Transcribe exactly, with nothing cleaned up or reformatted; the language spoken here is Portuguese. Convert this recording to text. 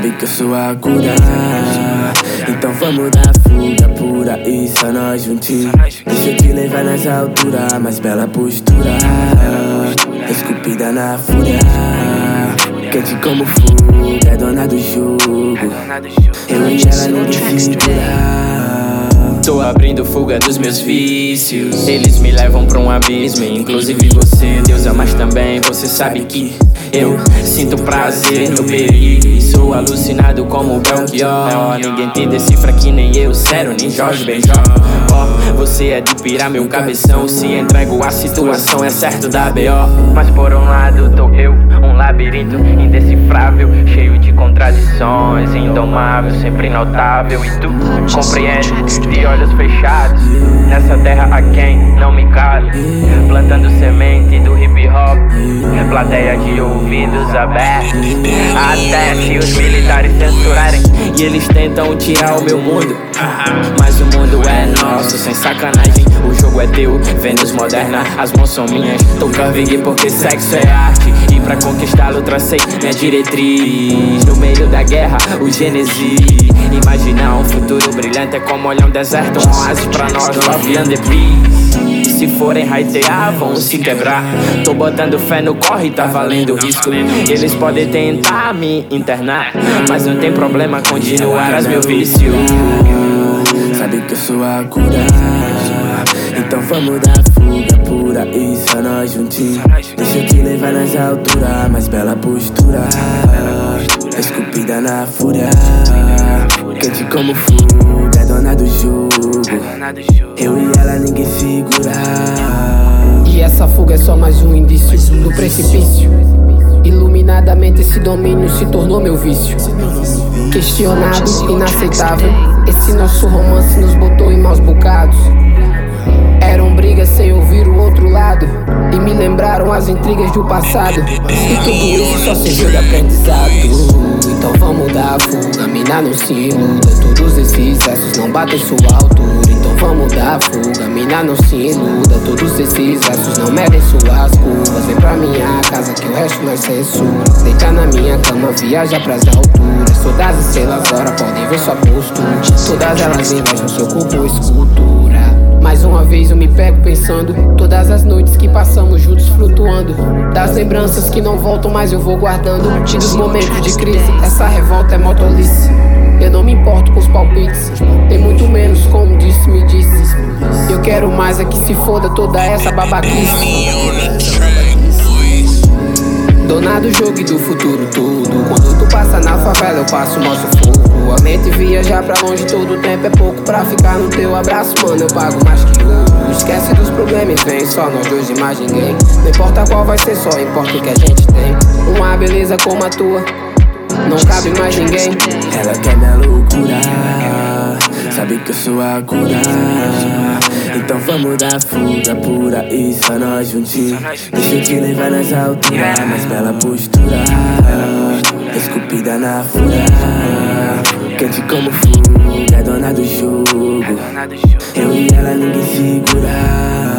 Sabe que eu sou a cura, então vamos dar fuga por aí, só nós juntinhos. Deixa eu te levar nas alturas, mais bela postura, esculpida na fúria, quente como fogo, é dona do jogo. Eu e ela ninguém segura. Tô abrindo fuga dos meus vícios, eles me levam pra um abismo, inclusive você, deusa, mas também você sabe que eu sinto prazer no perigo. Sou alucinado como Belchior, ninguém te decifra que nem eu, sério, nem Jorge Benjó. Oh, você é de pirar meu cabeção, se entrego a situação é certo da B O. Mas por um lado tô eu, um labirinto indecifrável, cheio de contradições, indomável, sempre notável. E tu compreende, de olhos fechados, nessa terra a quem não me calo, plantando semente do hip hop, plateia de ouvidos abertos, até se os militares censurarem e eles tentam tirar o meu mundo, mas o mundo é nosso, sem sacanagem. O jogo é teu, Vênus moderna, as mãos são minhas. Tô Big porque sexo é arte, e pra conquistá-lo tracei minha diretriz. No meio da guerra, o Gênesis. Imaginar um futuro brilhante é como olhar um deserto, um oásis pra nós, love and the peace. Se forem hatear, vão se quebrar. Tô botando fé no corre, tá valendo risco. Eles podem tentar me internar, mas não tem problema, continuar as meu vício. Sabe que eu sou a cura, então vamos dar fuga por aí, só nós juntinhos. Deixa eu te levar nas alturas, mais bela postura, esculpida na fúria, quente como fogo, é dona do jogo. Eu e ela ninguém segura. E essa fuga é só mais um indício do precipício. Iluminadamente esse domínio se tornou meu vício. Questionado, inaceitável, esse nosso romance nos botou em maus bocados. Eram brigas sem ouvir o outro lado, e me lembraram as intrigas do passado. E tudo isso só serviu de aprendizado. Então vamos dar a fuga, mina não se iluda, todos esses versos não batem sua altura. Então vamos dar a fuga, mina não se iluda, todos esses versos não medem suas curvas. Vem pra minha casa que o resto nós censura. Deita na minha cama, viaja pras alturas. Todas as estrelas agora podem ver sua postura, todas elas invejam seu corpo ou escultura. Mais uma vez eu me pego pensando, todas as noites que passamos juntos flutuando, das lembranças que não voltam mais eu vou guardando, e dos momentos de crise, essa revolta é motolice. Eu não me importo com os palpites, tem muito menos como disse, me disse. Eu quero mais é que se foda toda essa babaquice. Dona do jogo e do futuro tudo, quando tu passa na favela eu passo, mostro fogo. A mente viajar pra longe todo tempo é pouco pra ficar no teu abraço, mano, eu pago mais que ouro. Esquece dos problemas, vem só nós dois e mais ninguém. Não importa qual vai ser, só importa o que a gente tem. Uma beleza como a tua, não cabe mais ninguém. Ela quer minha loucura, sabe que eu sou a cura, então vamos dar fuga por aí, só nós juntinhos. Deixa eu te levar nas alturas, mais bela postura, esculpida na fúria, quente como fogo, é dona do jogo. Eu e ela ninguém segura.